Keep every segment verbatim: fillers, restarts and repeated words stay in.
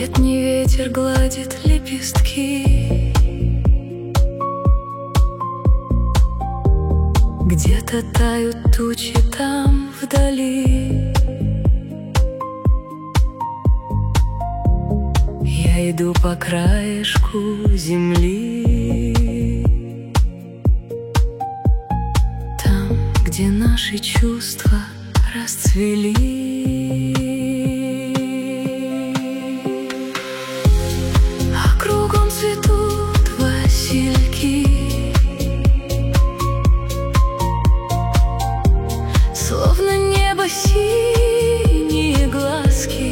Летний ветер гладит лепестки, где-то тают тучи там вдали. Я иду по краешку земли, там, где наши чувства расцвели. А кругом цветут васильки, словно небо синие глазки.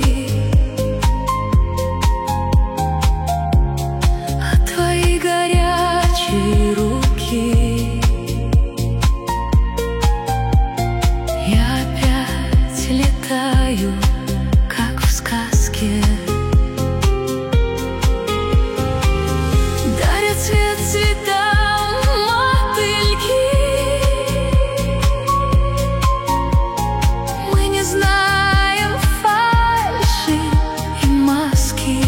А твои горячие руки я опять летаю, как в сказке. Дарят цвет цветам мотыльки. Мы не знаем фальши и маски,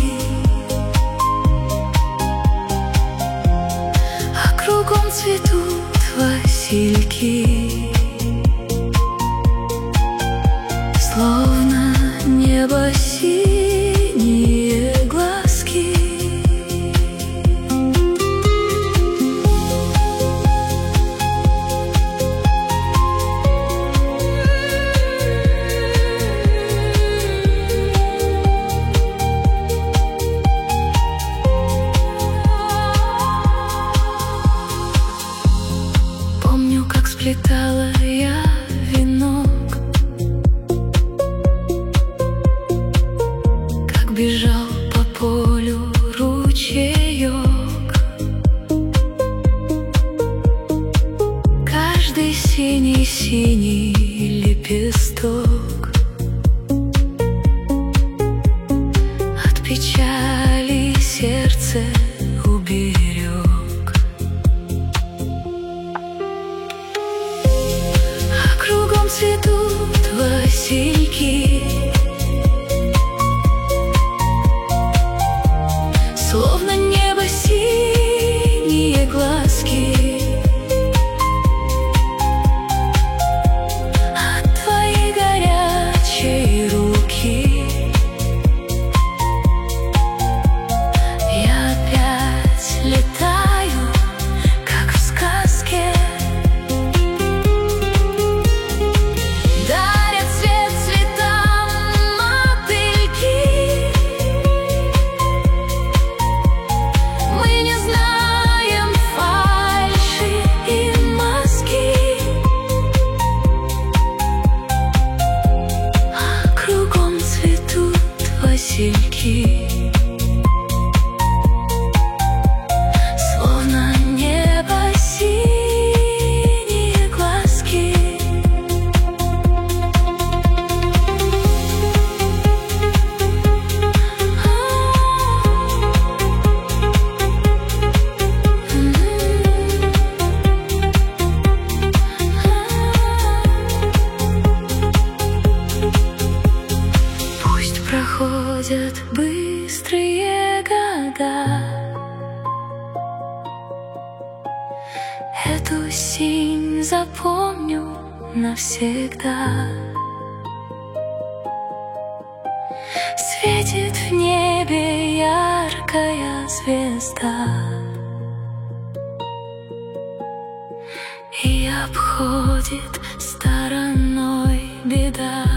а кругом цветут васильки, словно небо синие глазки. Помню, как сплетала я венок, как бежал по полю ручеек. Каждый синий-синий лепесток от печали сердце уберег. А кругом цветут васильки, словно небо синие глазки. А твои горячие руки я опять летаю, как в сказке. Дарят цвет цветам мотыльки. Мы не знаем фальши и маски, а кругом цветут васильки, словно небо синие глазки. Пусть проходят быстрые года, эту синь запомню навсегда. Светит в небе яркая звезда, и обходит стороной беда.